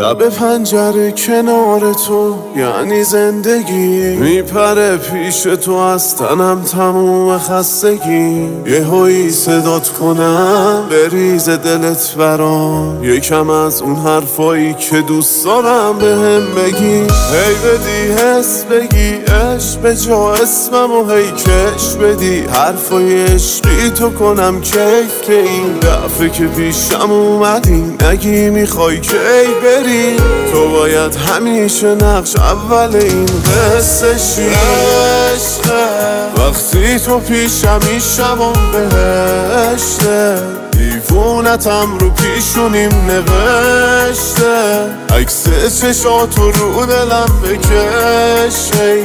لب پنجره کنار تو یعنی زندگی، میپره پیش تو از تنم تموم خستگی. یه هایی صدات کنم بریز دلت برام، یکم از اون حرفایی که دوست دارم بهم بگی. هی بدی حس بگی عشق به جا اسمم و هی کش بدی حرفای عشقی تو کنم کیف، که این دفعه که پیشم اومدی نگی میخوای کی بری. تو باید همیشه نقش اول این قصه شی. عشقه وقتی تو پیشم میشم و بهشته، دیوونتم رو پیشونیم نوشته، عکس چشاتو رو دلم بکشه.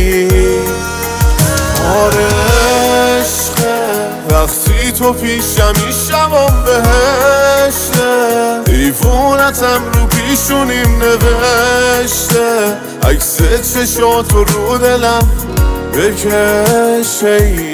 آره عشقه وقتی تو پیشم میشم و بهشته، دیوونتم رو پیشونیم نوشته، عکس چشاتو رو دلم بکشه.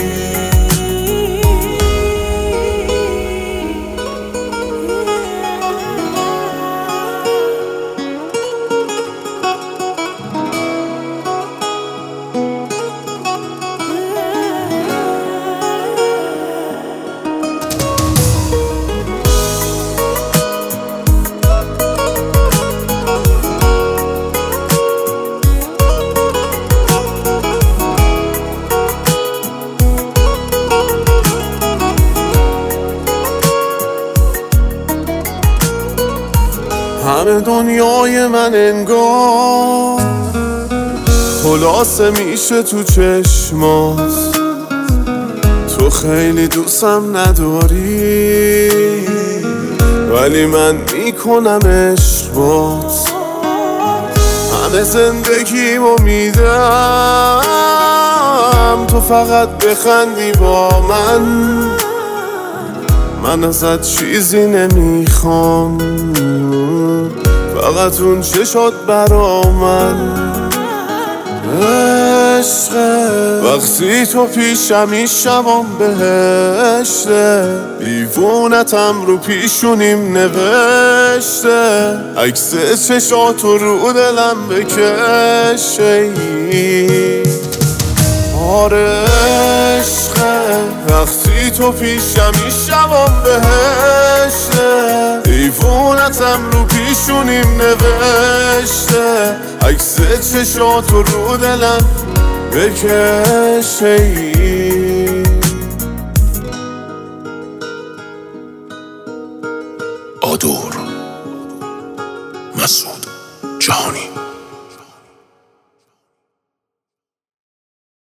همه دنیای من انگار خلاصه میشه تو چشمات، تو خیلی دوستم نداری ولی من میکنم عشق بات. همه زندگیمو میدم تو فقط بخندی با من ازت چیزی نمیخوام، فقط اون چشات برا من. عشقه وقتی تو پیشم میشم بهشته، دیوونتم رو پیشونیم نوشته، عکس چشاتو رو دلم بکشه. آره عشقه وقتی تو پیشم میشم بهشته، دیوونتم رو پیشونیم نوشته، عکس چشاتو رو دلم بکشه. آدور مسعود جهانی.